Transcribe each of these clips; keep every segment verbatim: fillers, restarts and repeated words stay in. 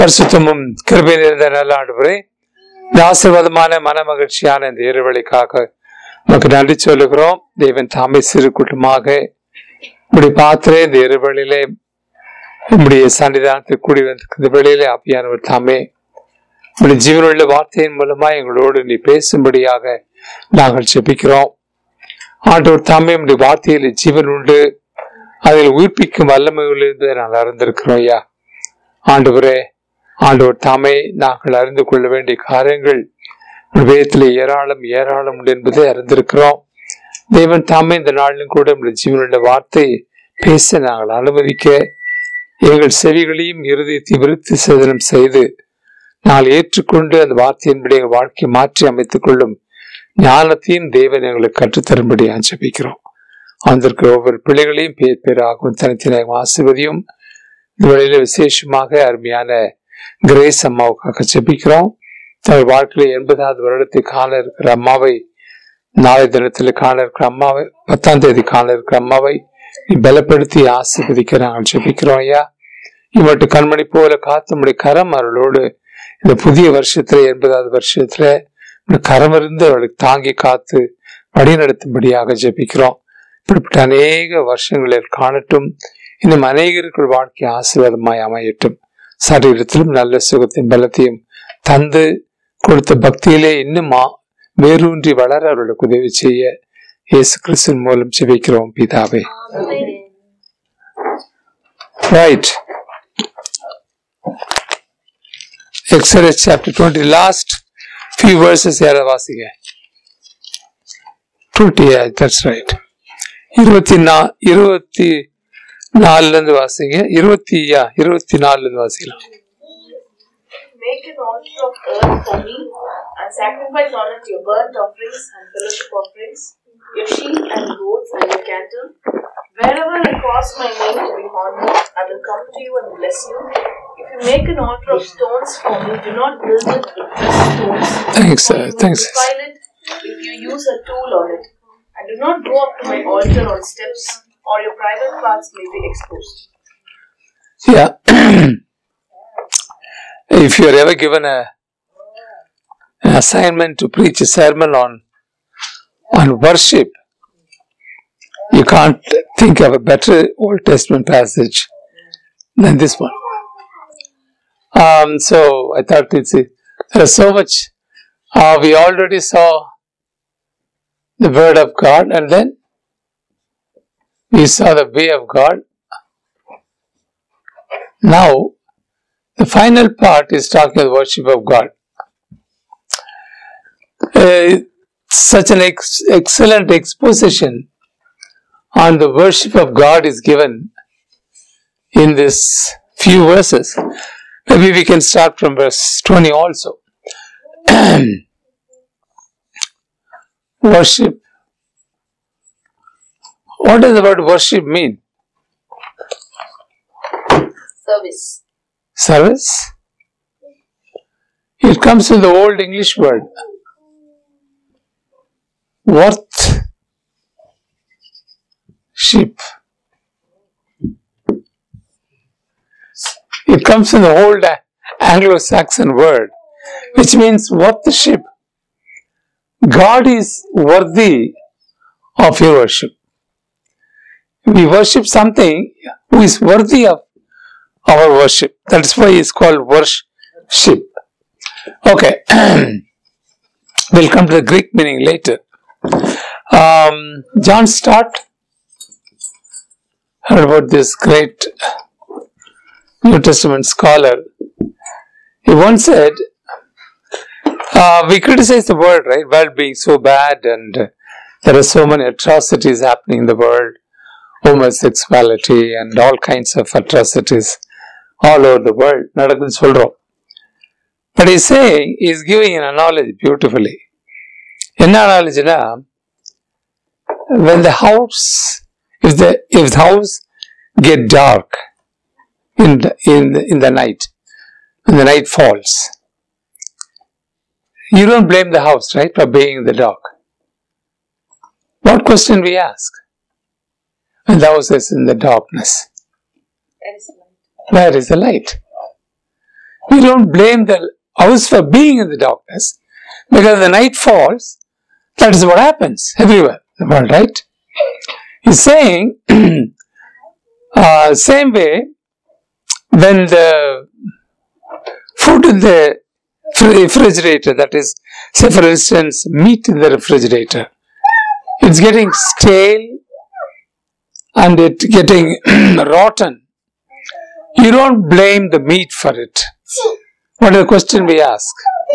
பரிசுத்தமும் கிருபை நிறைந்த நல்ல ஆண்டவரே, இந்த ஆசீர்வாதமான மன மகிழ்ச்சியான இந்த இறைவழிக்காக நமக்கு நன்றி சொல்லுகிறோம். தேவன் தாமே சிறு கூட்டமாக இப்படி பார்த்து இந்த இறைவழியிலே நம்முடைய சன்னிதானத்தில் கூடி வந்திருக்கிற வெளியிலே ஆவியானவர் தாமே நம்முடைய ஜீவனுள்ள வார்த்தையின் மூலமா எங்களோடு நீ பேசும்படியாக நாங்கள் ஜெபிக்கிறோம். ஆண்டவர் தாமே நம்முடைய வார்த்தையில் ஜீவன் உண்டு, அதில் உயிர்ப்பிக்கும் வல்லமை உள்ளது நாங்கள் அறிந்திருக்கிறோம். ஐயா ஆண்டவரே, ஆண்டவர் தாமே நாங்கள் அறிந்து கொள்ள வேண்டிய காரியங்கள் வேதத்தில் ஏராளம் ஏராளம் உண்டு என்பதை அறிந்திருக்கிறோம். தேவன் தாமே இந்த நாளிலும் கூட நம்முடைய ஜீவனுள்ள வார்த்தை பேச நாங்கள் அனுமதிக்க எங்கள் செவிகளையும் இருதயத்தை விருத்தி சேதனம் செய்து நாங்கள் ஏற்றுக்கொண்டு அந்த வார்த்தையின்படி எங்கள் வாழ்க்கையை மாற்றி அமைத்துக் கொள்ளும் ஞானத்தையும் தேவன் எங்களுக்கு கற்றுத்தரும்படி ஜெபிக்கிறோம். அதற்கு ஒவ்வொரு பிள்ளைகளையும் பேர் பேராகவும் தனித்தனியாக ஆசீர்வதியும். இந்த வழியில விசேஷமாக அருமையான கிரேஸ் அம்மாவுக்காக ஜெபிக்கிறோம். தங்கள் வாழ்க்கையில எண்பதாவது வருடத்தை காண இருக்கிற அம்மாவை, நாளை தினத்தில் காண இருக்கிற அம்மாவை, பத்தாம் தேதி காண இருக்கிற அம்மாவை நீ பலப்படுத்தி ஆசீர்வதிக்க நாங்கள் ஜெபிக்கிறோம். ஐயா இவற்றை கண்மணி போல காத்து நம்முடைய கரம் அவர்களோடு இந்த புதிய வருஷத்துல எண்பதாவது வருஷத்துல கரம் இருந்து அவளுக்கு தாங்கி காத்து வழி நடத்தும்படியாக ஜெபிக்கிறோம். இப்படிப்பட்ட அநேக வருஷங்களில் காணட்டும். இன்னும் அநேகர்கள் வாழ்க்கை ஆசீர்வாதமாய் அமையட்டும். சரீரத்திலும் நல்ல சுகத்தையும் பலத்தையும் தந்து கொடுத்த பக்தியிலே இன்னும் வேரூன்றி வளர அவர்களுக்கு உதவி செய்ய இயேசு கிறிஸ்துவின் மூலம் ஜெபிக்கிறோம் பிதாவே. Right. Exodus chapter twenty, last few verses here வாசிங்க. twenty, yeah, that's right. இருபத்தி நா இருபத்தி நாலுல இருந்து வாசிங்க. இருபத்தி யா இருபத்தி நாலுல இருந்து வாசிக்கலாம். Make an altar of earth for me, and sacrifice on it your burnt offerings and fellowship offerings, your sheep and goats and your cattle. Wherever I cause my name to be honored, I will come to you and bless you. If you make an altar of stones for me, do not build it with pressed stones. Thanks, sir. Thanks. Defile it if you use a tool on it. And do not go up to my altar on steps, or your private parts may be exposed. Yeah. If you are ever given a an assignment to preach a sermon on on worship, you can't think of a better Old Testament passage than this one. Um, so I thought it's there is so much. Uh, we already saw the Word of God, and then we saw the way of God. Now, the final part is talking about worship of God. Uh, such an ex- excellent exposition on the worship of God is given in this few verses. Maybe we can start from verse twenty also. Worship. What does the word worship mean? Service. Service? It comes from the old English word. Worth. Sheep. It comes from the old Anglo-Saxon word, which means worth-ship. God is worthy of your worship. We worship something who is worthy of our worship. That's why it's called worship. Okay. We'll come to the Greek meaning later. Um, John Stott heard about this great New Testament scholar. He once said, uh, we criticize the world, right? World being so bad, and uh, there are so many atrocities happening in the world, homosexuality and all kinds of atrocities all over the world. நடக்குதுன்னு சொல்றோம். But he's saying, he's giving an analogy beautifully. என்ன analogyனா, when the house, if the if the house get dark in the, in the, in the night, when the night falls, you don't blame the house, right, for being in the dark. What question we ask? When the house is in the darkness, Where is the light? where is the light? We don't blame the house for being in the darkness, because the night falls. That is what happens everywhere in the world, right? He's saying, uh, same way, when the food in the refrigerator, that is, say for instance, meat in the refrigerator, it's getting stale and it's getting rotten. You don't blame the meat for it. What is the question we ask?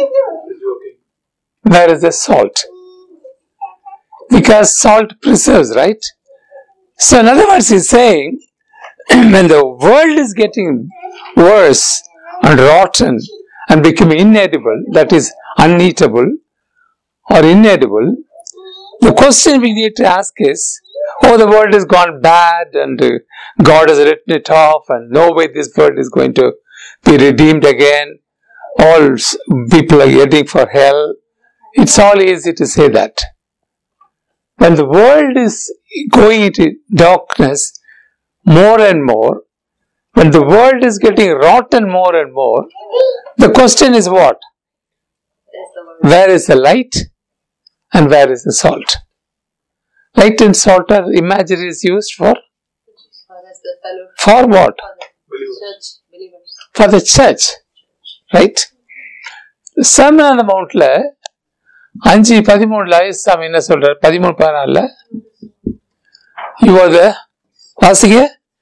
Where is the salt? Because salt preserves, right? So in other words, he's saying, when the world is getting worse and rotten and becoming inedible, that is uneatable or inedible, the question we need to ask is, oh, the world has gone bad and uh, God has written it off and no way this world is going to be redeemed again. All people are heading for hell. It's all easy to say that. When the world is going into darkness more and more, when the world is getting rotten more and more, the question is what? Where is the light and where is the salt? Light and salt are imageries used for? For what? For the church. Right? Sermon on the Mountல அஞ்சு பதிமூணுல சாமி என்ன சொல்றார்? பதிமூணு பதினாலுல You are the வாசிங்க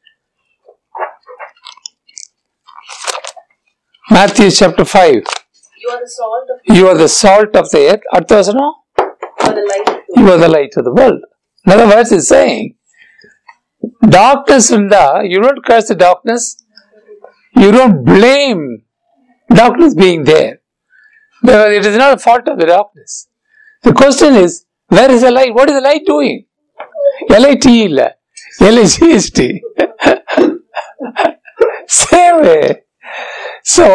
Matthew chapter five. You are the salt of You are the salt of the earth. அடுத்த வசனம் you are the light of the You are the light of the world. In other words, it's saying, darkness இருந்தா, you don't curse the darkness. You don't blame darkness being there. Because it is not a fault of the darkness. The question is, where is the light? What is the light doing? L I T illa. L I G S T. Same way. So,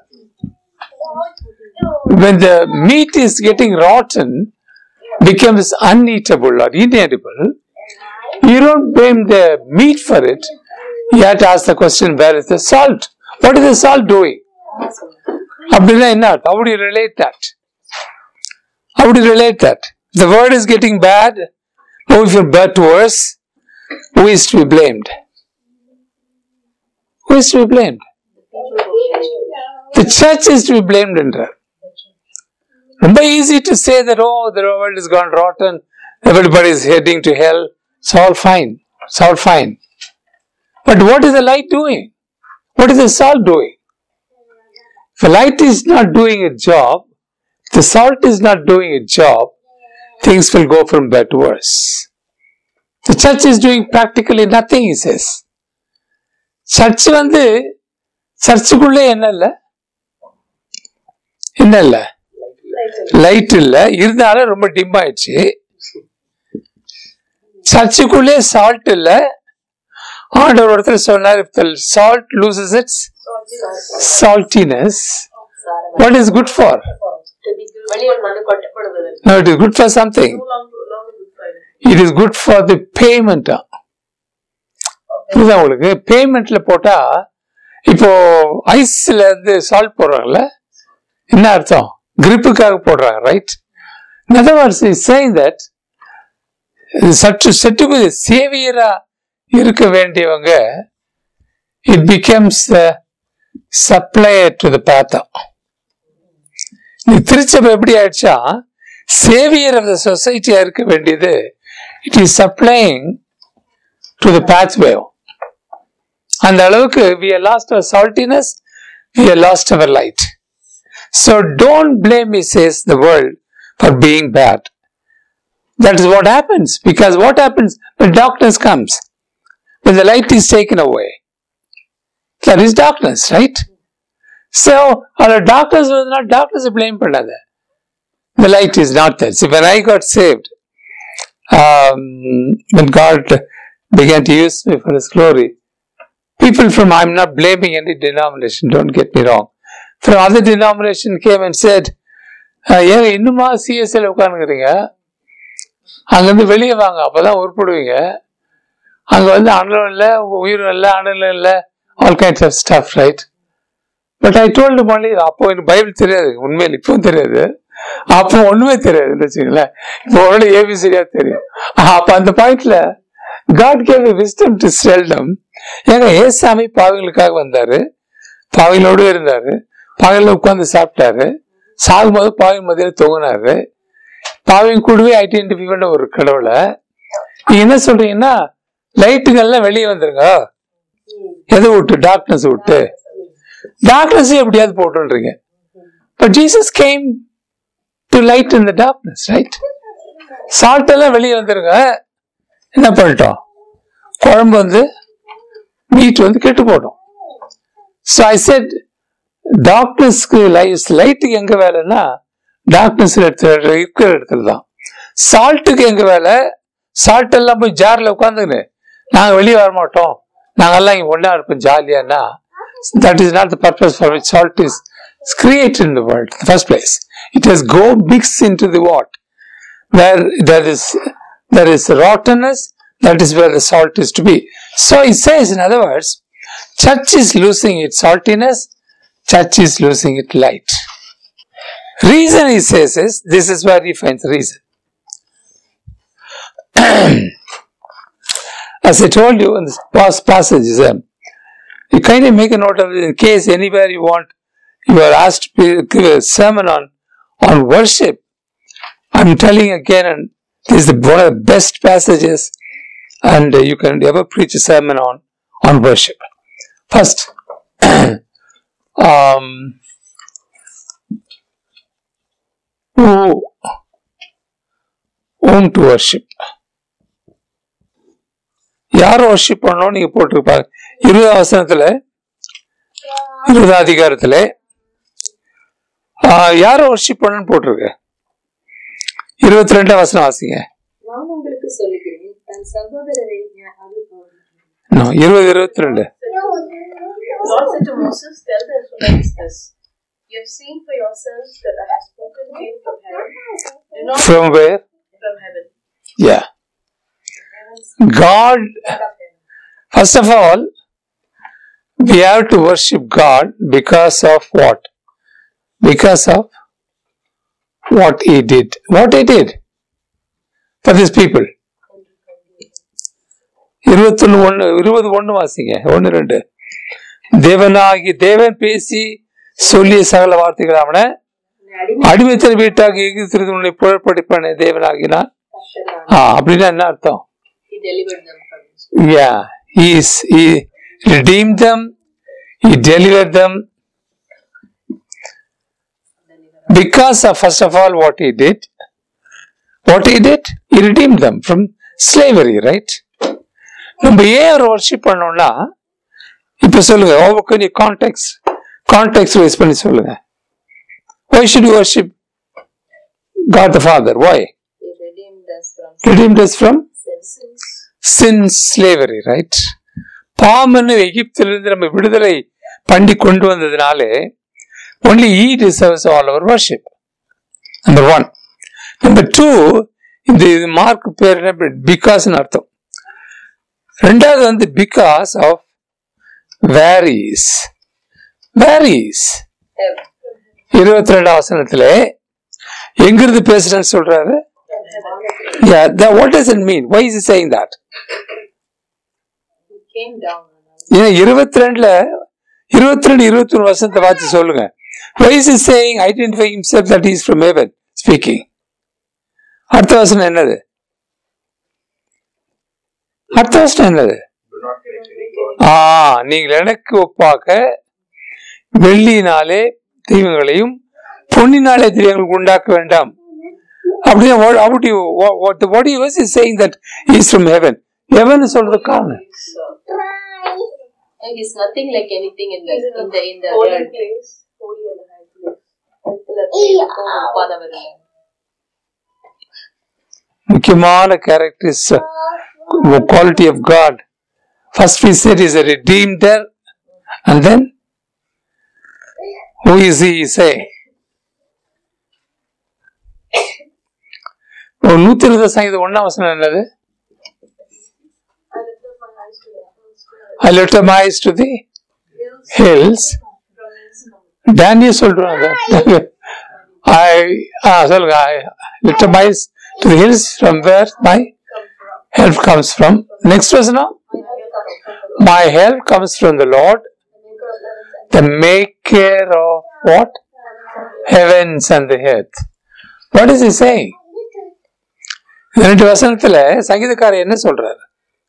when the meat is getting rotten, becomes uneatable or inedible, you don't blame the meat for it. You have to ask the question, where is the salt? What is the salt doing? அப்படின்னா என்ன? How would you relate that? How would you relate that? The world is getting bad, moving from bad to worse. Who is to be blamed? Who is to be blamed? The church is to be blamed என்றார். ரொம்ப easy to say that, oh, the world has gone rotten, everybody is heading to hell. It's all fine. It's all fine. But what is the light doing? What is the salt doing? If the light is not doing its job, the salt is not doing its job, things will go from bad to worse. The church is doing practically nothing, he says. Church வந்து சர்ச்சுக்குள்ளே என்ன இல்லை? என்ன இல்லை? Light இல்லை. இருந்தாலும் ரொம்ப dim ஆயிடுச்சு. சர்ச்சுக்குள்ளே salt இல்லை. ஆண்டவர் ஒருத்தர் சொன்னார், if the salt loses its saltiness, what is good for? No, it is good for something. It is good for the payment. இதுதான் உங்களுக்கு பேமெண்ட்ல போட்டா, இப்போ ஐஸ்ல இருந்து சால்ட் போடுறாங்கல்ல, என்ன அர்த்தம்? கிரிப்புக்காக போடுறாங்க, right? In other words, he is saying that சற்று சற்று சேவியரா இருக்க வேண்டியவங்க, it becomes a supplier to the path. திருச்சபை எப்படி ஆயிடுச்சா, சேவியர் ஆஃப் த சொசைட்டியா இருக்க வேண்டியது, it is supplying to the pathway. அந்த அளவுக்கு we have lost our saltiness, we have lost our light. So don't blame, he says, the world for being bad. That is what happens, because what happens when darkness comes? When the light is taken away, there is darkness, right? So, our darkness was not darkness to blame for another. The light is not there. See, when I got saved, um, when God began to use me for His glory, people from, I'm not blaming any denomination, don't get me wrong, from other denomination came and said, ஏங்க இன்னுமா CSL உட்காந்துக்கிறீங்க, அங்கேருந்து வெளியே வாங்க, அப்போதான் உருப்படுவீங்க, அங்கே வந்து அண்ணலும் இல்லை, உயிரும் இல்லை, அண்ணலும் இல்லை, all kinds of stuff, right? But I told only அப்போ எனக்கு பைபிள் தெரியாது, உண்மையில் இப்பவும் தெரியாது, அப்போ ஒண்ணுமே தெரியாது வச்சுங்களேன். இப்போ ஒரு ஏபிசிடியா தெரியும். அப்ப அந்த பாயிண்ட்ல God gave a wisdom to tell them. ஏங்க ஏசாமி பாவிகளுக்காக வந்தாரு, பாவிகளோடு இருந்தாரு, பாவில உட்கார்ந்து சாப்பிட்டாரு, சாகும்போது பாவி மதியில தொங்கினாரு, பாவியும் கூடவே ஐடென்டிஃபை பண்ண ஒரு கடவுளை நீங்க என்ன சொல்றீங்கன்னா லைட்டுகள்லாம் வெளியே வந்துருங்க, எதை விட்டு? டார்க்னஸ் விட்டு. டார்க்னஸ் எப்படியாவது போட்டுன்றீங்க. But Jesus came to light in the darkness, right? Salt எல்லாம் வெளியே வந்துருங்க, என்ன பண்ணிட்டோம்? குழம்பு வந்து மீட் வந்து கெட்டு போட்டோம். ஸோ ஐ செட் டார்க்னஸ்க்கு லைட்டுக்கு எங்க வேலைன்னா டார்க்னஸ் இருக்கிற இடத்துல தான். சால்ட்டுக்கு எங்க வேலை? சால்ட் எல்லாம் போய் ஜார்ல உட்காந்துன்னு நாங்க வெளியே வர மாட்டோம், நாங்கெல்லாம் இங்க ஒன்னா இருப்போம் ஜாலியானா, that is not the purpose for which salt is created in the world in the first place. It has go mix into the what? Where there is there is rottenness, that is where the salt is to be. So it says, in other words, church is losing its saltiness, church is losing its light. Reason he says is, this is where he finds the reason. As I told you in this past passage, um, you kindly make a note of it in case anywhere you want, you are asked to give a sermon on, on worship. I'm telling again, and this is the, one of the best passages, and uh, you can ever preach a sermon on, on worship. First, um, who, whom to worship? யார் worship பண்ணணும் நீங்க போட்டிருப்பாங்க. இருபதாம் வசனத்துல, இருபதாம் அதிகாரத்துல யார worship பண்ணணும்னு போட்டிருக்கு. இருபத்தி ரெண்டாம் வசனம் வாசிங்க. நான் உங்களுக்கு சொல்லுகிறேன், தன் சகோதரரை இருபது இருபத்தி ரெண்டு. Lord said to Moses, tell the Israelites this. You have seen for yourselves that I have spoken to you from heaven. Do not from where? From heaven. Yeah. God, first of all, we have to worship God because of what? Because of what He did. What He did for these people. இருபத்தி ஒன்னு இருபது ஒன்னு வாசிங்க. ஒன்னு ரெண்டு. தேவனாகி தேவன் பேசி சொல்லிய சகல வார்த்தைகள் அவனை அடிமைத்தன வீட்டாக எகிப்திலிருந்து புறப்படிப்பான தேவனாகினான். அப்படின்னா என்ன அர்த்தம்? He delivered them from this. Yeah, he is, he redeemed them, he delivered them because of, first of all, what he did. What he did? He redeemed them from slavery, right? நம்ம ஏன் ஒரு worship பண்ணோம்னா, இப்ப சொல்லுங்க, over நீ contact contact wise பண்ணி சொல்லுங்க. Why should you worship God the Father? Why? He redeemed us from Redeemed us from sins. sin, slavery, right? பாமன்னு எகிப்திலிருந்து நம்ம விடுதலை பண்ணி கொண்டு வந்ததுனாலே only He deserves all our worship. Number one. Number two, இந்த Mark பேர் என்ன? பிகாஸ் அர்த்தம். ரெண்டாவது வந்து பிகாஸ் ஆஃப் வேரிஸ். வேரிஸ் இருபத்தி ரெண்டாம் வசனத்துல எங்கிருந்து பேசுறேன்னு சொல்றாரு. Yeah, that, what does it mean? Why is he saying that? He came down. ஏன்னா இருபத்தி ரெண்டுல இருபத்தி ரெண்டு இருபத்தி ஒன்று வருஷத்தை பார்த்து சொல்லுங்க. Why is he saying identify himself that he is from heaven speaking? அடுத்த வசனம் என்னது? அடுத்த வசனம் என்னது? ஆ, நீங்கள் எனக்கு ஒப்பாக வெள்ளியினாலே தெய்வங்களையும் பொன்னினாலே தெய்வங்களுக்கு உண்டாக்க வேண்டாம். அப்படின்னா what do you what what he was is saying that he is from heaven. Heaven சொல்றது காரணம். He is nothing like anything in the in the in the holy place, holy and high place. முக்கியமான characters quality of God. First we said he is a redeemer, and then who is he saying? நூத்தி இருபது சங்கீதம் ஒன்னாம் வசனம் என்னது? I lift up my eyes to the hills. Daniel சொல்றாங்க I ah சொல்லுங்க I lift up my eyes to the hills from where my help comes from. Next verse now. My help comes from the Lord, the maker of what? Heavens and the earth. What is he saying? ரெண்டு வசனத்துல சங்கீதக்காரர் என்ன சொல்றாரு?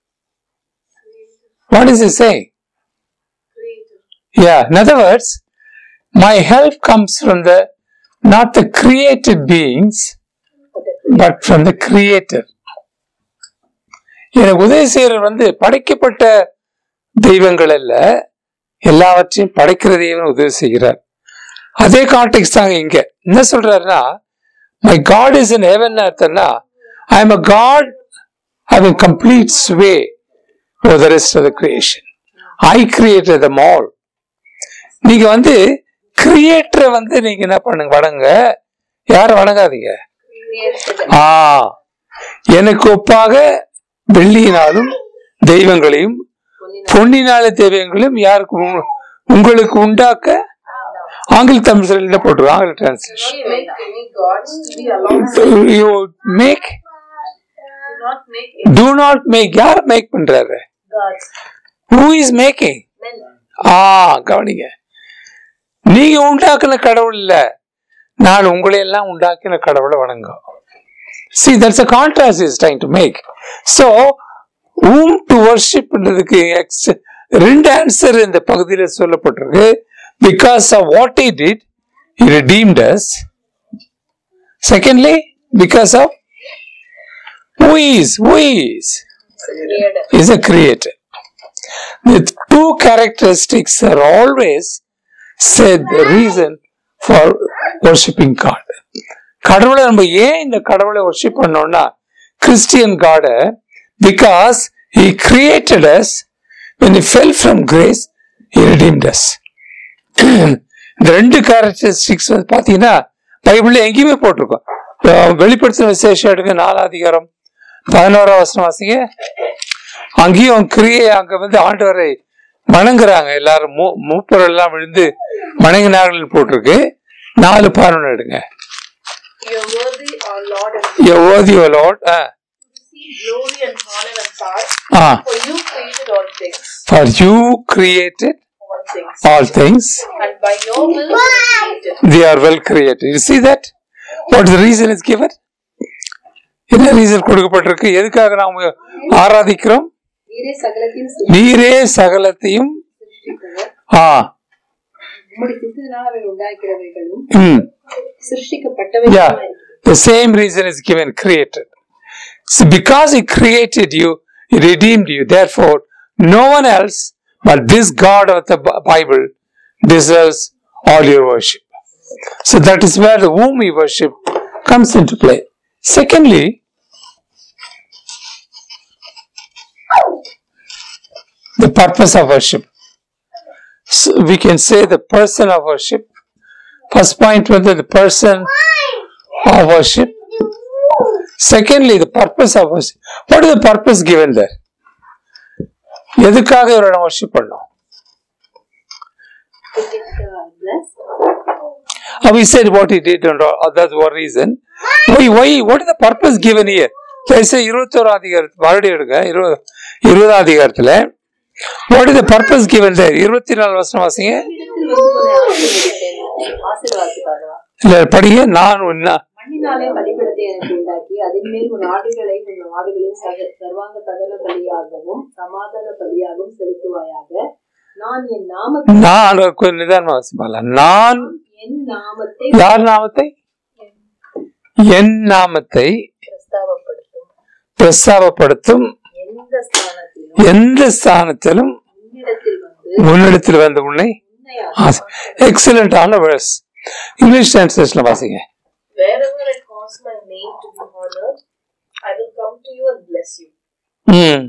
What is he saying? Yeah, in other words, my help comes from the not the created beings but from the creator. எனக்கு உதவி செய்யறவர் வந்து படைக்கப்பட்ட தெய்வங்கள் அல்ல, எல்லாவற்றையும் படைக்கிற தெய்வம் உதவி செய்கிறார். அதே கான்டெக்ஸ்ட் தாங்க இங்க என்ன சொல்றாருன்னா, my God is in heaven அர்த்தம்னா I am a God having complete sway over the rest of the creation. I created them all. நீங்க வந்து கிரியேட்டரை வந்து நீங்க என்ன பண்ணுங்க, வணங்க. யாரும் வணங்காதீங்க. ஆ எனக்கு ஒப்பாக வெள்ளியினாலும் தெய்வங்களையும் பொன்னினால தெய்வங்களையும் யாருக்கு உங்களுக்கு உண்டாக்க ஆங்கில தமிழ் போட்டுருவோம். ஆங்கில translation you make do not make. யார் மேக் பண்றாரு? who is making? ஆ கவனிங்க, நீங்க உண்டாக்குன கடவுள் இல்ல, நான் உங்களை எல்லாம் உண்டாக்கின கடவுளை வணங்க. see that's a contrast he is trying to make. so whom to worship ன்றதுக்கு ரெண்டு ஆன்சர் இந்த பகுதியில் சொல்லப்பட்டிருக்கு. because of what he did, he redeemed us. secondly, because of who he is. who he is he is a creator. The two characteristics are always said the reason for worshiping God. கடவுளை நம்ம ஏன் இந்த கடவுளை worship பண்ணோம்னா, Christian காட because he created us, when he fell from grace he redeemed us. இந்த ரெண்டு characteristics வந்து பாத்தீங்கன்னா பைபிள்ல எங்கேயுமே போட்டிருக்கோம். வெளிப்படுத்தின விசேஷம் எடுங்க, நாலாம் அதிகாரம் பதினோராம் வசனம் வாசிங்க. அங்கேயும் கிரியை அங்க வந்து ஆண்டவரை வணங்குறாங்க எல்லாரும், மூ மூப்பர் எல்லாம் விழுந்து வணங்கினார்கள் போட்டிருக்கு. நாலு பதினொன்று எடுங்க. You are worthy, our Lord, and You are worthy, O Lord, uh, to receive glory and honor and power. Ah. For you created all things. For you created All things. all things. And by your will they were created. They are well created. You see that? What is the reason is given? என்ன reason கொடுக்கப்பட்டிருக்கு? எதுக்காக நாம் ஆராதிக்கிறோம்? நீரே சகலத்தையும் ஆ Yeah, the same reason is given, created. So because he created you, he redeemed you. Therefore, no one else but this God of the Bible deserves all your worship. So that is where the whom we worship comes into play. Secondly, the purpose of worship. So we can say the person of worship. First point was the person of worship. Secondly, the purpose of worship. What is the purpose given there? எதுக்காக இவரை worship பண்ணோம்? Uh, we said what he did and all, that's one reason. Why, why, what is the purpose given here? Let's say இருபத்தோராம் அதிகாரத்தில் மறுபடியும் எடுங்க. இருபதாம் அதிகாரத்தில் what is the purpose given there? இருபத்தி நாலு வருஷம் வாசிங்க. இல்ல படிங்க. நான் மண்ணினாலே பலிபீடத்தை எனக்கு உண்டாக்கி அதன் மேல் உன் ஆடுகளை உன் ஆடுகளின் சர்வாங்க தகன பலியாகவும் சமாதான பலியாகவும் செலுத்துவாயாக. நான் என் நாமத்தை நான் நிதானமா வாசிப்பால நான் என் நாமத்தை யார் நாமத்தை என் நாமத்தை பிரஸ்தாபப்படுத்தும் பிரஸ்தாபப்படுத்தும் எந்த ஸ்தானத்திலும் எந்த ஸ்தானத்திலும் உன்னிடத்தில் வந்து உன்னிடத்தில் வந்து உன்னை எக்ஸலண்ட் ஆன வேர்ஸ். இங்கிலீஷ் டிரான்ஸ்லேஷன்ல வாசிங்க. Wherever I cause my name to be honored, I will come to you and bless you. Hmm.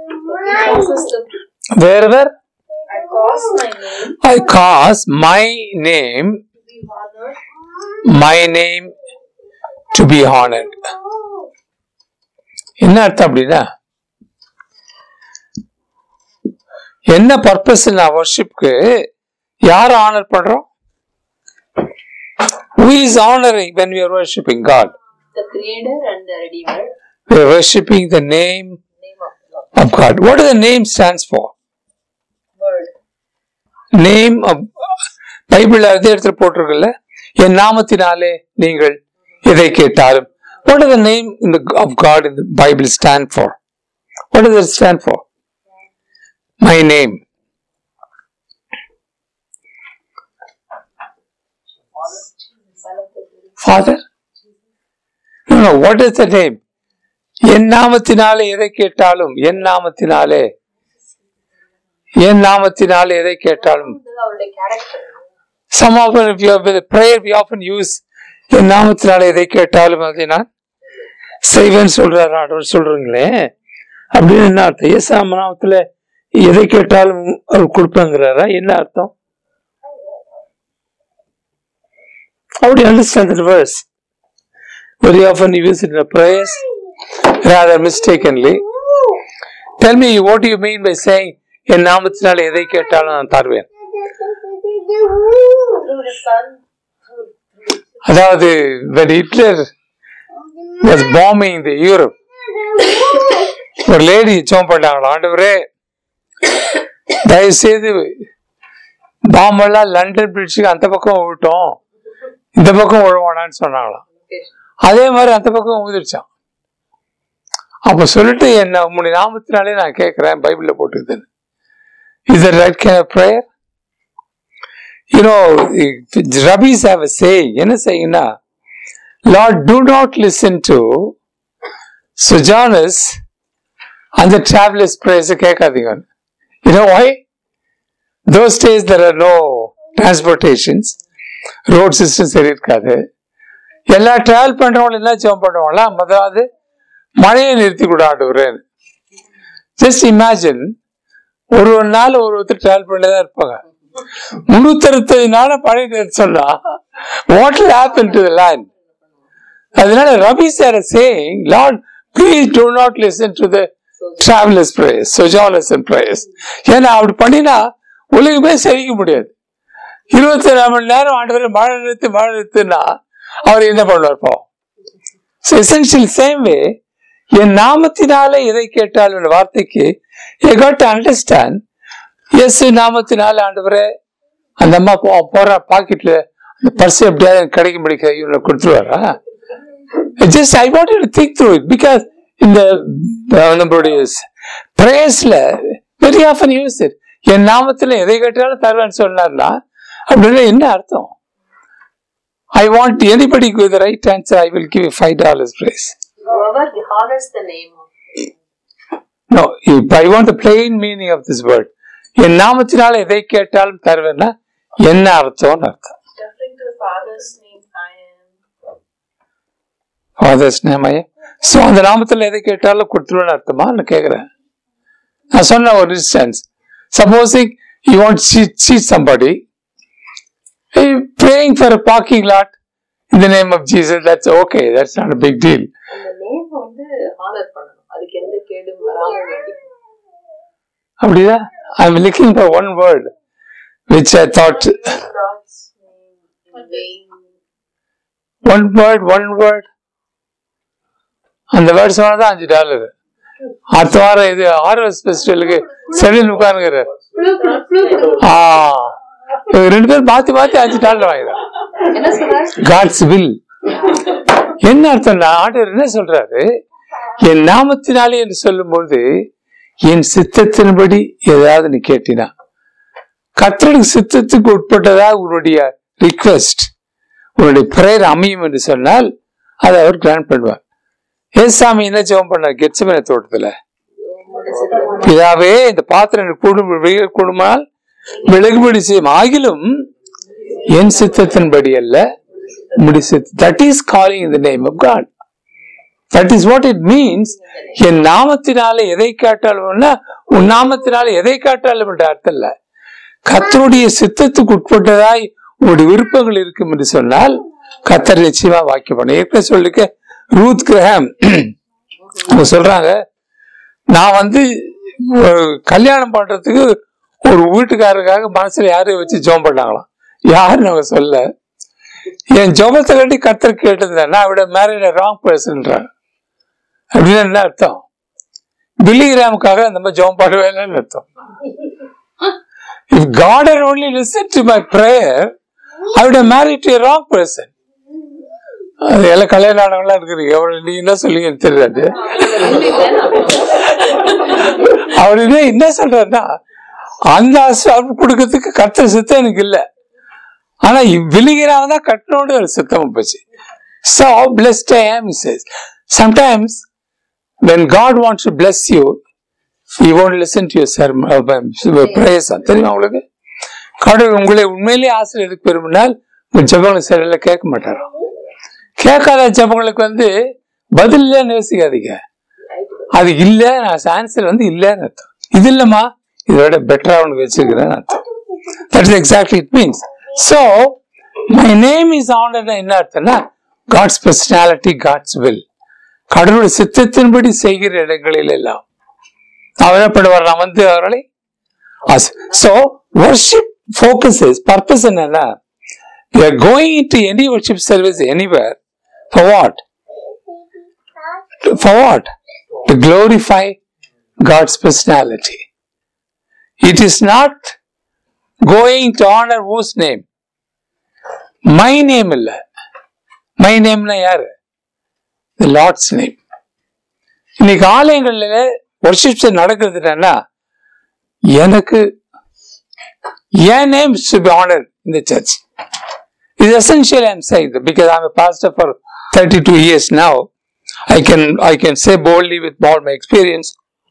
The, Wherever I cause my name I cause my name to be honored, my name to be honored. என்ன அர்த்தம் அப்படின்னா, என்ன purpose நான் வர்ஷிப்க்கு யார் honour பண்றோம்? Who is honoring when we are worshipping God? The Creator and the Redeemer. We are worshipping the name Name of God. of God. What does the name stands for? Word. Name of Bible அதே இடத்துல போட்டிருக்குல்ல, என் நாமத்தினாலே நீங்கள் எதை கேட்டாலும். What does the name in the, of God in the Bible stand for? What does it stand for? My name. Father? No, no. What is the name? என் நாமத்தினாலே எதை கேட்டாலும், என் நாமத்தினாலே என் நாமத்தினாலே எதை கேட்டாலும். அவருடைய character. Some often, if you have with a prayer, we often use என் நாமத்தினாலே எதை கேட்டாலும் அதை நான் செய்வேன்னு சொல்றாரு ஆண்டவர் சொல்றீங்களே, அப்படின்னு என்ன அர்த்தம்? இயேசு நாமத்துல எதை கேட்டாலும் அவர் கொடுப்பேங்கிறாரா? என்ன அர்த்தம்? How do you understand the verse? Very often you use it in a prayers rather mistakenly. Tell me, what do you mean by saying என் நாமத்தினாலே எதை கேட்டாலும் நான் தருவேன்? Through the Son. அதாவது when Hitler was bombing the Europe, ஒரு lady ஜோம் பண்ணாங்களா, ஆண்டவரே தயவு செய்து பாம்பெல்லாம் லண்டன் பிரிட்ஜுக்கு அந்த பக்கம் விட்டோம், இந்த பக்கம் விழுவானான்னு சொன்னாங்களாம். அதே மாதிரி அந்த பக்கம் ஊதிருச்சான். அப்ப சொல்லிட்டு என்ன உங்களுடைய நாமத்தினாலே நான் கேட்கிறேன், பைபிள்ல போட்டுக்குதுன்னு. Is that right kind of prayer? You know, rabbis have a saying. என்ன sayingனா, Lord, do not listen to Sojourners and the travelers' prayers. கேட்காதீங்க. You know why? Those days there are no transportations, road systems சரி இருக்காது. எல்லா travel பண்றவங்களும் என்ன ஜெபம் பண்ணுவாங்களா, முதலாவது மழையை நிறுத்தி கூட ஆண்டவரேன்னு. ஜஸ்ட் இமேஜின், ஒரு ஒரு நாள் ஒரு ஒருத்தர் டிராவல் பண்ணிதான் இருப்பாங்க. முன்னூத்தி அறுபத்தஞ்சு நாள மழை நிறுத்த சொன்னா what will happen to the land? அதனால rabbis are saying, Lord, please do not listen to the travelers' prayers, sojourners and prayers. ஏன்னா அப்படி பண்ணினா உலகமே சரிக்க முடியாது. இருபத்தி ஏழு மணி நேரம் ஆண்டவரை மழை நிறுத்து மழை நிறுத்துனா அவர் என்ன பண்ணுவார்? பாவம். So essentially same way, என் நாமத்தினாலே எதை கேட்டாலும் வார்த்தைக்கு you got to understand, இயேசு நாமத்தினால ஆண்டவரே அந்த அம்மா போற பாக்கெட்ல அந்த பர்ஸ் எப்படியாவது கிடைக்கும்படி இவங்களை கொடுத்துருவாரா? Just I want you to think through it, because in the நம்மளுடைய பிரேயர்ஸ்ல very often use it. என் நாமத்துல எதை கேட்டாலும் தருவேன்னு சொன்னார்னா அப்படின்னா என்ன அர்த்தம்? I want anybody with the right answer, I will give you five dollars praise. Whoever honors the name of No, if I want the plain meaning of this word. என் நாமத்தினால எதை கேட்டாலும் தருவேன்னா என்ன அர்த்தம்னு அர்த்தம்? Referring to the Father's name, I am. Father's name, I am. So அந்த நாமத்துல எதை கேட்டாலும் கொடுத்துருவேன்னு அர்த்தமா நான் கேட்கிறேன். நான் சொன்ன ஒரு instance, supposing you want to cheat, cheat somebody, praying for a parking lot in the name of Jesus, that's okay, that's not a big deal. அந்த நேம் வந்து ஹானர் பண்ணணும், அதுக்கு எந்த கேடும் வராம வேண்டிக்கணும். அப்படிதான் I'm looking for one word which I thought, God's name in vain. one word, one word. அந்த word சொன்னதான் அஞ்சு டாலர். அடுத்த வாரம் இது ஆர்வஸ் ஃபெஸ்டிவலுக்கு செடியில் உட்காருங்கிறார். ஆஹ் ரெண்டு பேரும் மாத்தி மாத்தி அஞ்சு டாலர் வாங்கிறார். என்ன சொல்றாரு? God's will. என்ன அர்த்தம்னா ஆண்டவர் என்ன சொல்றாரு, என் நாமத்தினாலே என்று சொல்லும் பொழுது என் சித்தத்தின்படி ஏதாவது நீ கேட்டினா, கர்த்தருக்கு சித்தத்துக்கு உட்பட்டதா உன்னுடைய ரிக்வெஸ்ட், உன்னுடைய பிரேயர் அமையும் என்று சொன்னால் அதை அவர் கிராண்ட் பண்ணுவார். ஏசாமி என்ன ஜெபம் பண்ணார் கெத்செமனே தோட்டத்துல? பிதாவே இந்த பாத்திரம் குடும்ப குடும்பமால் விலகுபடி செய்யும், ஆகிலும் என் சித்தத்தின்படி அல்ல முடி சித்த. That is calling in the name of God. That is what it means. என் நாமத்தினாலே எதை காட்டாலும், உன் நாமத்தினாலே எதை காட்டாலும் என்ற அர்த்தம் இல்ல, கர்த்தருடைய சித்தத்துக்கு உட்பட்டதாய் உங்களுடைய விருப்பங்கள் இருக்கும் என்று சொன்னால் கர்த்தர் நிச்சயமா வாக்கியம் பண்ண. ஏற்கனவே சொல்லிருக்க ரூத் கிரஹாம் சொல்றாங்க, நான் வந்து கல்யாணம் பண்றதுக்கு ஒரு வீட்டுக்காரருக்காக மனசுல யாரையும் வச்சு ஜெபம் பண்ணாங்களாம். யாருன்னு அவங்க சொல்ல, என் ஜபத்தை வேண்டி கர்த்தர் கேட்டிருந்தேன், நான் விட மேரிட் ராங் பர்சன்றான். அப்படின்னு என்ன அர்த்தம்? பில்லிகிராமுக்காக நம்ம ஜெபம் பாடுவேன்னு அர்த்தம். If God had only listened to my prayer, I would have married to a wrong person. அது எல்லாம் கல்யாணம் ஆனவங்களா இருக்கிறீங்க, எவ்வளவு நீ என்ன சொல்லுங்கன்னு தெரியாது. அவரு என்ன சொல்றாருன்னா, அந்த ஆசீர்வாதம் கொடுக்கறதுக்கு கர்த்தர் சித்தம் எனக்கு இல்லை, ஆனா விழுகிறாம தான் கட்டணோடு ஒரு சித்தமா போச்சு. So blessed I am, he says. Sometimes when God wants to bless you, he won't listen to your sermon, uh, prayers. தெரியுமா உங்களுக்கு? கடவுள் உங்களை உண்மையிலேயே ஆசீர்வாதத்துக்கு விரும்பினால் உங்க ஜெபங்களை சரியில்லை கேட்க மாட்டாரு. கேட்காத ஜெபங்களுக்கு வந்து பதில் இல்லைன்னு யோசிக்காதீங்க. அது இல்லை, நான் ஆன்சர் வந்து இல்லைன்னு அர்த்தம். இது இல்லம்மா, இதோட பெட்டரா உனக்கு வச்சிருக்கிறேன்னு அர்த்தம். That is exactly it means. So my name is honored. என்ன அர்த்தம்னா God's personality, God's will. கடவுள் சித்தத்தின்படி செய்கிற இடங்களில் எல்லாம் அவரப்படுவார். நான் வந்து அவர்களை so worship focuses purpose என்னன்னா, you are going into any worship service anywhere for what? For what? To glorify God's personality. It is not going to honor whose name? My name இல்ல. My name na யாரு? The Lord's name. இன்னைக்கு ஆலயங்கள்ல worship நடக்குதுன்னா எனக்கு என் name should be honored in the church. It's essential, I'm saying that because I'm a pastor for thirty-two years now. I can I can say boldly with all my experience.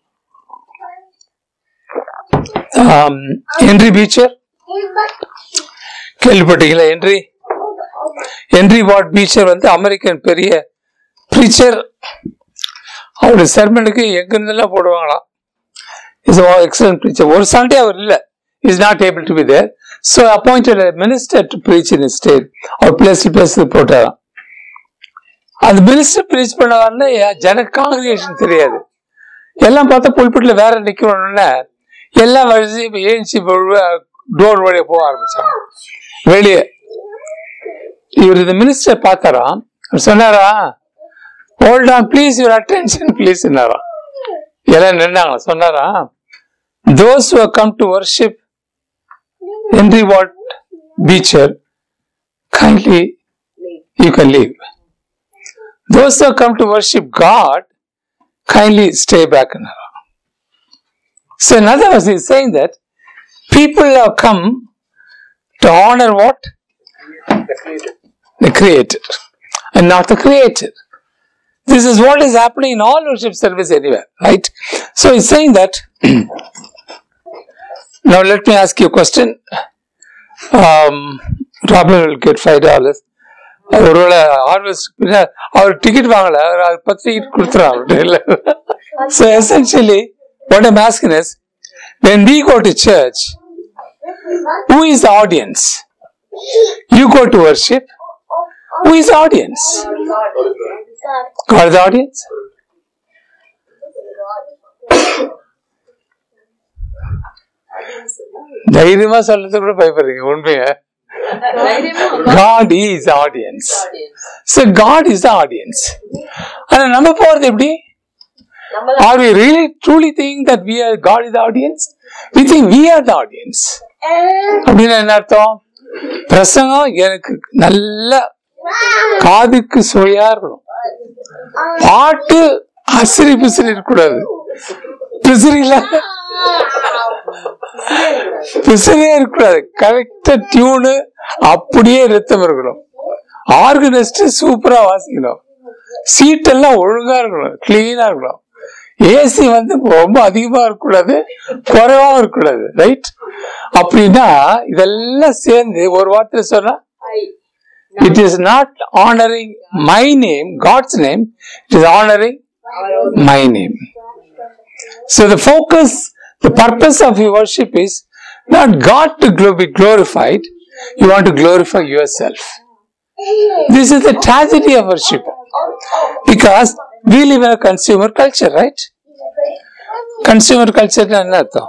Um, Henry Beecher, கேள்விப்பட்டீங்களா? Henry Henry what Beecher வந்து American பெரிய preacher. அவருடைய சர்மனுக்கு எங்கிருந்தெல்லாம் போடுவாங்களாம். Is excellent preacher. ஒரு Sunday அவர் இல்லை, is not able to be there. So appointed minister to preach in state. அவர் பிளேஸ் பிளேஸ் போட்டாராம். அந்த மினிஸ்டர் ப்ரீச் பண்ணவாருன்னு ஜன காங்கிரிகேஷன் தெரியாது. எல்லாம் பார்த்தா புல்பிட்டில் வேற நிற்கணும்னா எல்லாம் வரிசை ஏஞ்சி டோர் வழியா போக ஆரம்பிச்சாங்க வெளியே. இவர் இந்த மினிஸ்டர் பார்த்தாராம். சொன்னாரா, hold on please, your attention please என்னாராம். எல்லாம் நின்றாங்களா. சொன்னாரா, those who have come to worship Henry Watt Beecher, kindly you can leave. Those who have come to worship God, kindly stay back என்னாராம். So in other words, he is saying that people have come to honor what? The Creator. The Creator, and not the Creator. This is what is happening in all worship service anywhere, right? So he's saying that. Now let me ask you a question. Um, Robin will get five dollars. அவரோட harvest அவர் ticket வாங்கல, அவர் பத்து ticket கொடுத்துறாங்க. So essentially what I'm asking is, when we go to church, who is the audience? You go to worship, who is the audience? God is the audience? தைரியமா சொல்றது கூட பயப்படுறீங்க உண்மையா? God is the audience. So God is the audience. ஆனா நம்ம போறது எப்படி? Are we really truly thinking that we are God is the audience? We think we are the audience. அப்படின்னா என்ன அர்த்தம்? பிரசங்கம் எனக்கு நல்ல காதுக்கு சுவையா இருக்கணும், பாட்டு அசிரி பிசிறி இருக்கக்கூடாது. பிசிறில பிசிறியே இருக்கக்கூடாது, கரெக்டா டியூனு அப்படியே ரித்தம் இருக்கணும். ஆர்கனைஸ்ட் சூப்பரா வாசிக்கணும், சீட் எல்லாம் ஒழுங்கா இருக்கணும், கிளீனா இருக்கணும். ஏசி வந்து ரொம்ப அதிகமா இருக்கக்கூடாது, குறைவாகவும் இருக்கக்கூடாது, ரைட்? அப்படின்னா இதெல்லாம் சேர்ந்து ஒரு வார்த்தை சொன்னா, it is not honoring my name, God's name, it is honoring my name. So the focus, the purpose of your worship is not God to be glorified, you want to glorify yourself. This is the tragedy of worship, because we live in a consumer culture, right? Consumer culture is another.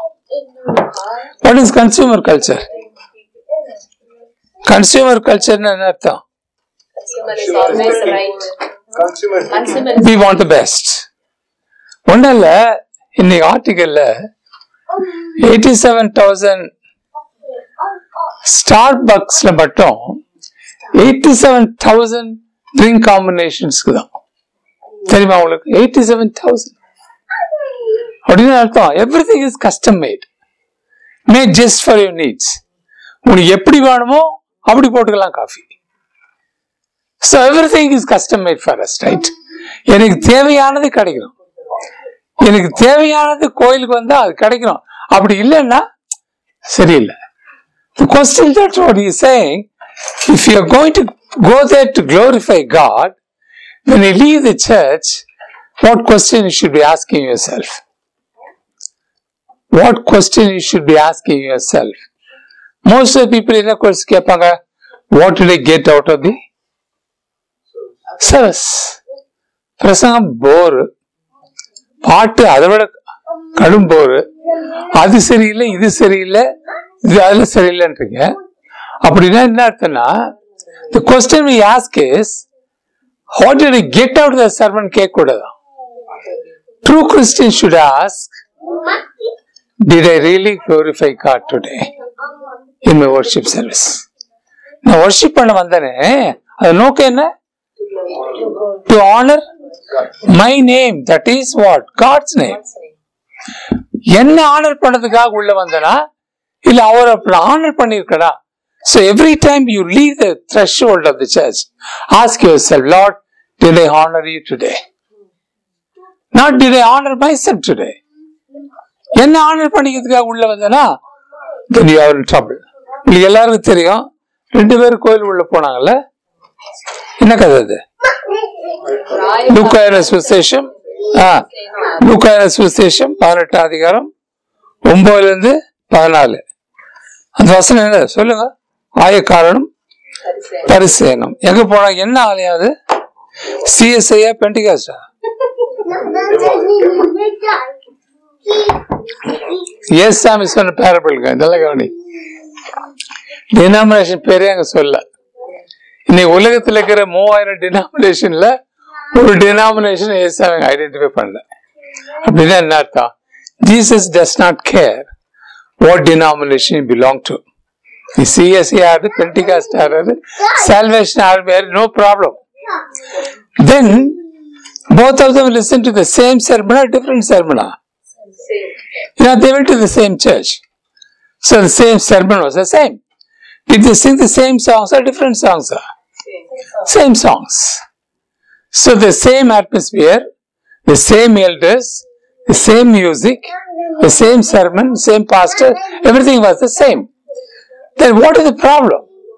What is consumer culture? Consumer culture is another. Consumer is always right. Consumer. Consumer we want the best. ஒன்றில் இன்னைக்கு ஆர்டிக்கல்ல eighty seven thousand ஸ்டார் பக்ஸ்ல மட்டும் eighty seven thousand drink காம்பினேஷன்ஸ்க்கு தான். தெரியுமா உங்களுக்கு? எயிட்டி செவன் தௌசண்ட் அப்படின்னு அர்த்தம். Everything is custom made, made just for your needs. உனக்கு எப்படி வேணுமோ அப்படி போட்டுக்கலாம் coffee. So everything is custom made for us, right? எனக்கு தேவையானது கிடைக்கணும், எனக்கு தேவையானது கோயிலுக்கு வந்தா அது கிடைக்கணும். அப்படி இல்லைன்னா சரியில்லை. The question that's what he is saying, if you are going to go there to glorify God, when you leave the church, what question you should be asking yourself? What question you should be asking yourself? Most of the people in the course கேட்பாங்க, what did I get out of the service? பிரசங்கம் bore, பாட்டு அதை விட கடும் bore, அது சரியில்லை இது சரியில்லை இது அதுல சரியில்லைன்றீங்க. அப்படின்னா என்ன அர்த்தம்னா, the question we ask is, what did I get out of the sermon? கேட்க கூடாதான். True Christians should ask, did I really glorify God today in my worship service? நான் worship பண்ண வந்தேனே, அது நோக்கம் என்ன? To honor my name, that is what? God's name. என்ன honour பண்ணதுக்காக உள்ள வந்தனா இல்ல அவர் அப்படி ஆனர் பண்ணிருக்கா? So every time you leave the threshold of the church, ask yourself, Lord, did I honor you today? Not did I honor myself today? என்ன honour பண்ணிக்கிறதுக்காக உள்ள வந்தனா, then you are in trouble. உங்களுக்கு எல்லாருக்கும் தெரியும், ரெண்டு பேரும் கோயில் உள்ள போனாங்கல்ல, என்ன கதை அது? லூக்கா சுவிசேஷம் லூக்கா சுவிசேஷம் பதினெட்டாம் அதிகாரம் ஒன்பதுல இருந்து பதினாலு. அந்த வசனம் என்ன சொல்லுங்க? ஆயக்காரனும் பரிசேயனும் எங்க போனாங்க? என்ன ஆலயம் அது? சிஎஸ்ஐயா பெண்டிகாஸ்டா? எஸ் சாமி சொன்ன பேரபிள்ங்க, நல்ல கவனி. டினாமினேஷன் பேரே அங்க சொல்ல. இன்னைக்கு உலகத்துல இருக்கிற மூவாயிரம் டினாமினேஷன்ல ஒரு டினாமினேஷன் ஏசாமி ஐடென்டிஃபை பண்ணல. அப்படின்னா என்ன அர்த்தம்? Jesus does not care what denomination you belong to. CSC ஆறு, பெண்டிகாஸ்ட் ஆறு, சால்வேஷன் ஆறு, no problem. Then both of them listen to the same sermon or different sermon? You know, they went to the same church, so the same sermon was the same. Did they sing the same songs or different songs? Same songs. So the same atmosphere, the same elders, the same music, the same sermon, same pastor, everything was the same. Then what is the problem?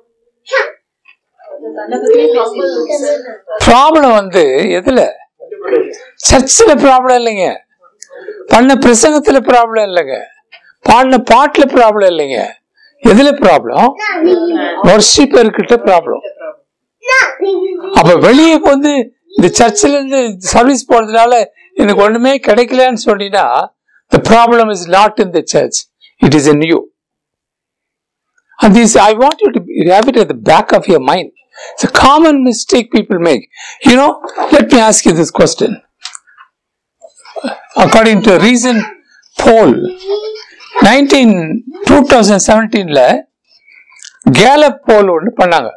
Problem வந்து எதுல? சர்ச்சில் problem இல்லைங்க, பண்ண பிரசங்கத்துல problem இல்லைங்க, பாடின பாட்டுல problem இல்லைங்க. எதுல ப்ராப்ளம்? வர்ஷிப்பர் கிட்ட ப்ராப்ளம். அப்ப வெளியே வந்து இந்த சர்ச்சில் இருந்து சர்வீஸ் போறதுனால எனக்கு ஒண்ணுமே கிடைக்கலன்னு சொன்னீங்கன்னா, the problem is not in the church, it is in you. And this I want you to have it at the back of your mind. It's a common mistake people make. You know, let me ask you this question. According to a recent poll, nineteen twenty seventeen la Gallup poll ஒன்று பண்ணாங்க.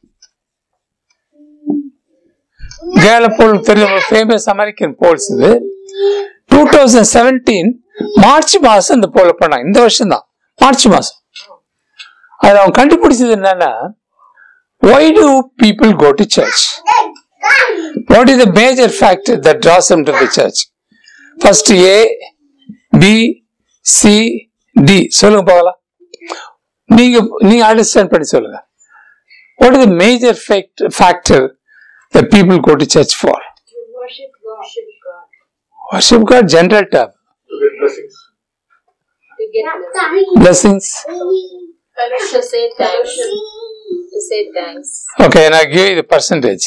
Gallup poll தெரியும், famous American polls இது. twenty seventeen March மாசம் இந்த போல் பண்ணாங்க. இந்த வருஷம் தான் மார்ச் மாசம். அது அவங்க கண்டுபிடிச்சது என்னன்னா, why do people go to church? What is the major factor that draws them to the church? First A, B, C, D. சொல்லுங்க பார்க்கலாம். நீங்க நீங்க அண்டர்ஸ்டாண்ட் பண்ணி சொல்லுங்க. What is the major factor that people go to church for? To worship God. Worship God, general term. To get blessings. To get Blessings. to say thanks. To say thanks. Okay, and I give you the percentage.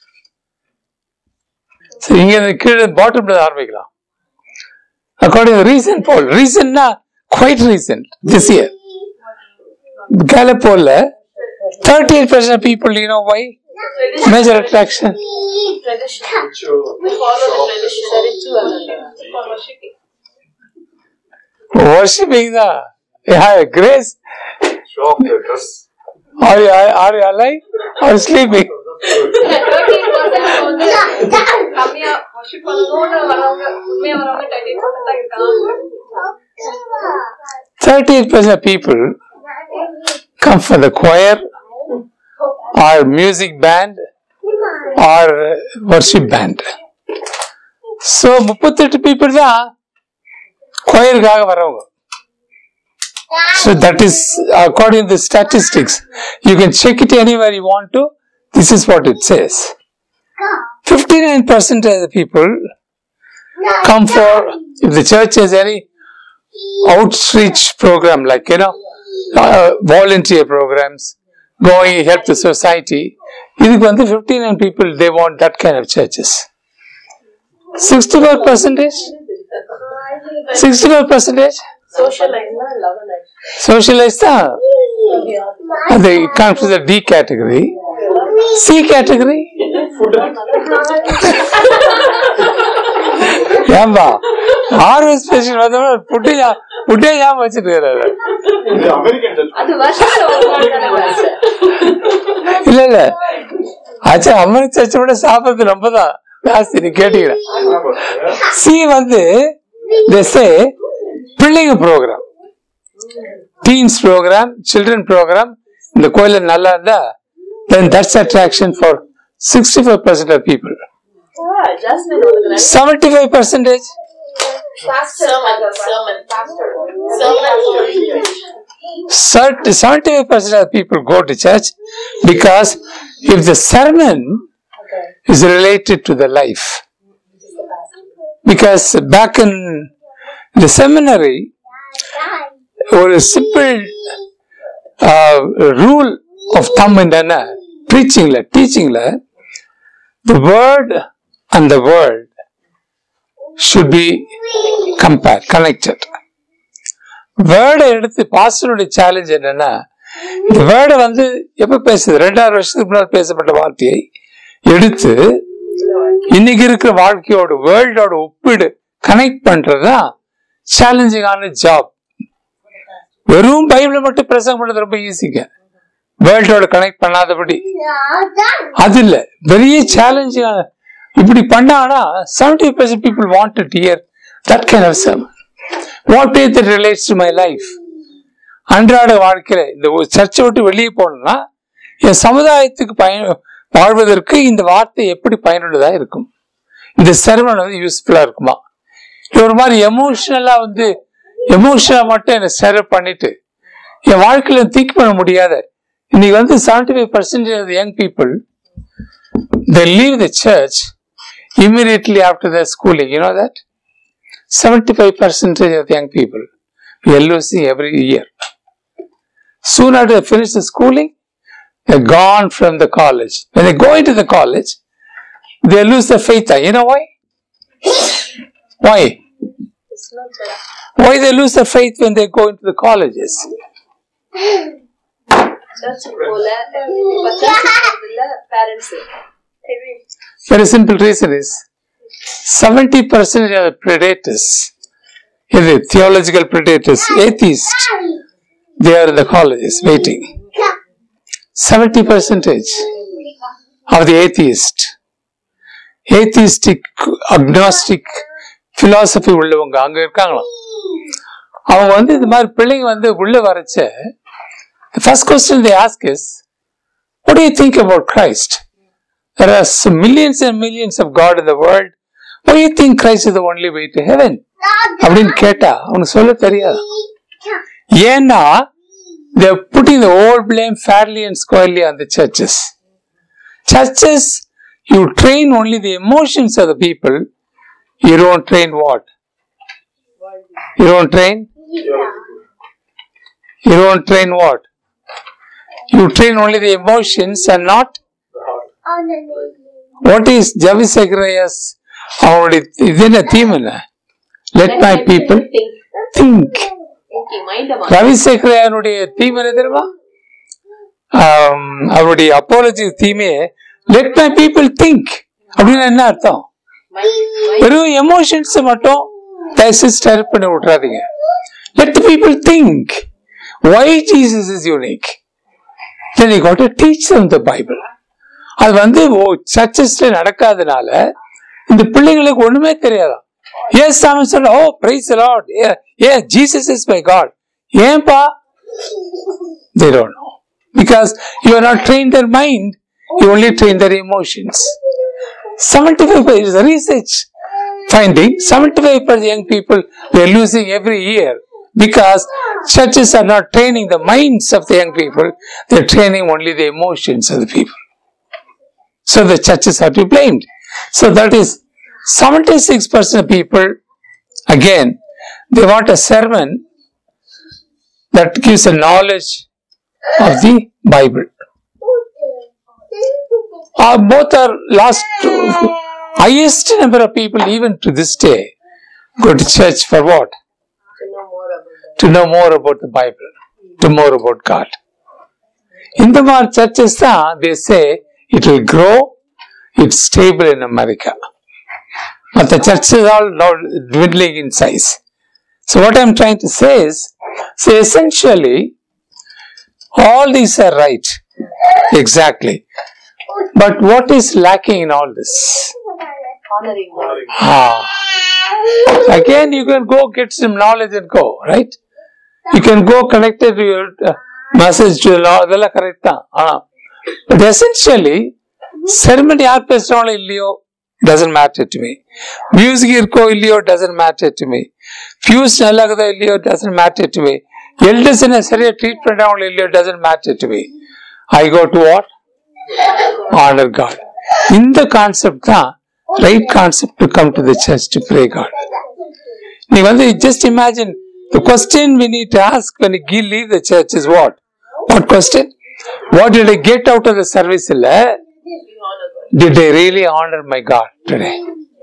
So, இங்க கீழே பாட்டம்ல ஆரம்பிக்கலாம். According to the recent poll, recent na quite recent this year, Gallup poll, thirty-eight percent of people, you know why? Major attraction. Tradition. Ritual. We follow the tradition. ritual అంటారు. For worshipping. Worshipping the yeah, grace. Show off the dress. Are you are you alive or sleeping? thirteen percent வந்து கம்மியா worship பண்ணணும்னு வரவங்க உண்மையா வரவங்க thirteen percent தான் இருக்காங்க. Thirteen percent of people come for the choir or music band or worship band. So முப்பத்தெட்டு people தான் choirக்காக வரவங்க. So that is according to the statistics. You can check it anywhere you want to. This is what it says. fifty-nine percent of the people come for, if the church has any outreach program, like, you know, uh, volunteer programs, going help the society. இதுக்கு வந்து fifty-nine people, they want that kind of churches. sixty-four percentage? sixty-four percentage? Socialize. Socialized தான். அது comes to the D category. C category? ஏம்பா ஆறு special வந்தோம்னா புட்டே புட்டே ஞாபகம் வச்சுட்டு இருக்காரு. The American church. அது வருஷத்துல ஒரு நாள் தானே வருஷம். இல்ல இல்ல ஆச்சா அமெரிக்க சர்ச்சை விட சாப்பிடுறது ரொம்ப தான் ஜாஸ்தி. நீ கேட்டீங்க. சி வந்து திசை பிள்ளைங்க programme, teens programme, children programme இந்த கோயில நல்லா இருந்தா then that's attraction for sixty-five percent of people. Ah, Jasmine over the seventy-five percentage pastor. Sermon. Sermon. Pastor. Sermon. seventy-five percent of people go to church because if the sermon is related to the life. Because back in the seminary, ஒரு simple uh, rule of thumb என்னன்னா preachingல teachingல the word and the word should be compared, connected. வேர்டை எடுத்து பாஸ்டருடைய challenge என்னன்னா இந்த வேர்டை வந்து எப்ப பேசுது ரெண்டாயிரம் வருஷத்துக்கு முன்னாடி பேசப்பட்ட வார்த்தையை எடுத்து இன்னைக்கு இருக்கிற வாழ்க்கையோட வேர்ல்டோட ஒப்பிடு கனெக்ட் பண்றதுதான் சேலஞ்சிங்கான ஜாப். வெறும் பைபிளை மட்டும் பிரசங்கம் பண்றது ரொம்ப ஈஸிங்க, வேர்ல்டோட கனெக்ட் பண்ணாதபடி அது இல்ல, பெரிய சேலஞ்சிங்கான. இப்படி பண்ணானா seventy percent people want to hear that kind of sermon. What way that relates to my life. அன்றாட வாழ்க்கையில இந்த சர்ச்சை விட்டு வெளியே போனோம்னா என் சமுதாயத்துக்கு பயன் வாழ்வதற்கு இந்த வார்த்தை எப்படி பயனுள்ளதா இருக்கும், இந்த சர்மன் வந்து யூஸ்ஃபுல்லா இருக்குமா. ஒரு மாதிரி எமோஷனலா வந்து எமோஷனலா மட்டும் என்னை சர்வ் பண்ணிட்டு என் வாழ்க்கையில திங்க் பண்ண முடியாத. இன்னைக்கு வந்து seventy five percentage of young people they leave the church immediately after their schooling. You know that? seventy-five percent of young people we are losing every year. Soon after they finish the schooling, they are gone from the college. When they go into the college, they lose their faith. You know why? Why? It's not that. Why they lose their faith when they go into the colleges? Church போல இல்ல parents. Very simple reason is seventy percent of the predators, the theological predators, atheists, they are in the colleges waiting. seventy percentage of the atheist, atheistic, agnostic philosophy உள்ளவங்க அங்க இருக்காங்களாம். அவங்க வந்து இந்த மாதிரி பிள்ளைங்க வந்து உள்ள வரைச்ச the first question they ask is, what do you think about Christ? There are some millions and millions of God in the world. Why do you think Christ is the only way to heaven? அப்படின்னு கேட்டா அவனுக்கு சொல்ல தெரியாது. ஏன்னா they are putting the whole blame fairly and squarely on the churches. Churches, you train only the emotions of the people. You don't train what? You don't train? You don't train what? You train only the emotions and not. What is Javi Zacharias? அவருடைய இது என்ன theme என்ன? Let my people think. Ravi சேகரையானுடைய theme என்ன தெரியுமா? அவருடைய அப்போலஜி தீமே let my people think அப்படின்னு என்ன அர்த்தம்? வெறும் எமோஷன்ஸ் மட்டும் தயவுசெய்து ஸ்டர் பண்ணி விட்டுறாதீங்க. Let the people think why Jesus is unique. Then you got to teach them the Bible. அது வந்து சர்ச்சஸ்ல நடக்காதனால இந்த பிள்ளைங்களுக்கு ஒண்ணுமே தெரியாதா? Yes, சாமி சொல்ல, oh praise the Lord, yeah, yeah, Jesus is my God. ஏன்பா? They don't know. Because you are not trained their mind, you only train their emotions. seventy-five percent is a research finding, seventy-five percent young people they are losing every year because churches are not training the minds of the young people, they are training only the emotions of the people. So the churches are to be blamed. So that is seventy-six percent of people, again, they want a sermon that gives a knowledge of the Bible. Uh, both are last, uh, highest number of people even to this day go to church for what? To know more about that. To know more about the Bible, to more about God. In the more churches, they say it will grow, it's stable in America. But the churches are all now dwindling in size. So what I am trying to say is, so essentially, all these are right. Exactly. But what is lacking in all this? Honoring God. Ah. Again, you can go get some knowledge and go, right? You can go connected to your uh, message to the Lord. That's correct. Ah. But essentially, ceremony yaar pesrano illiyo doesn't matter to me. Music irko illiyo doesn't matter to me. Fuse nallagada illiyo doesn't matter to me. Elders in a serious treatment illiyo doesn't matter to me. I go to what? Honor God. In the concept, the right concept to come to the church to pray God. You just imagine the question we need to ask when you leave the church is what? What question? What did I get out of the service? Did I really honor my God today?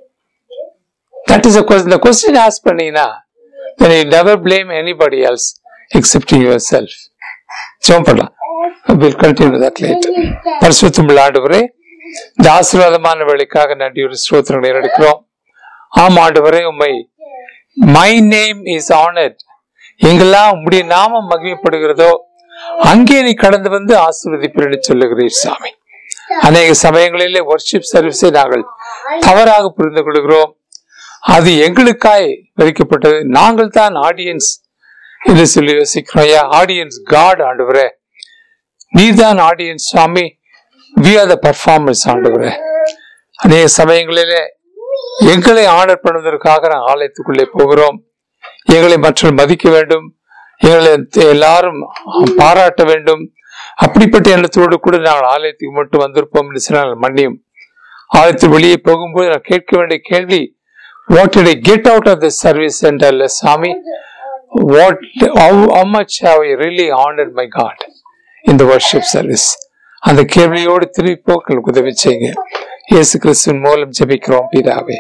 That is a question. The question asked Panina, then you never blame anybody else excepting yourself. Chompala. We'll continue that later. பரிசுத்தமுள்ள ஆண்டவரே, இந்த ஆசீர்வாதமான வேளைக்காக நன்றியோடு ஸ்தோத்திரங்களை ஏறெடுக்கிறோம். ஆம் ஆண்டவரே, உம்மை my name is honored. எங்கெல்லாம் உம்முடைய நாமம் மகிமைப்படுகிறதோ அங்கே நீ கடந்து வந்து ஆசீர்வதிப்பீர் சொல்லுகிறீர் சாமி. அநேக சமயங்களிலே வர்ஷிப் சர்வீஸை நாங்கள் தவறாக புரிந்து கொள்கிறோம். அது எங்களுக்காய் விதிக்கப்பட்டது. நாங்கள் தான் ஆடியன்ஸ் என்று சொல்லி யோசிக்கிறோம். ஆடியன்ஸ் காட் ஆண்டவரே, நீதான் ஆடியன்ஸ் சுவாமி, we are the performers ஆண்டவரே. அநேக சமயங்களிலே எங்களை ஆர்டர் பண்ணுவதற்காக நாங்கள் ஆலயத்துக்குள்ளே போகிறோம். எங்களை மற்றவர்கள் மதிக்க வேண்டும், எங்களை எல்லாரும் பாராட்ட வேண்டும். அப்படிப்பட்ட எண்ணத்தோடு கூட நாங்கள் ஆலயத்துக்கு மட்டும் வந்திருப்போம் என்று சொன்னால் மன்னியும். ஆலயத்துக்கு வெளியே போகும்போது நான் கேட்க வேண்டிய கேள்வி, what did I get out of this service? And Allah Swami, what, how, how much have I really honored my God in the worship service? அந்த கேள்வியோடு திருப்பி போக்கள் உதவி செய்யுங்க. இயேசு கிறிஸ்துவின் மூலம் ஜெபிக்கிறோம் பிதாவே.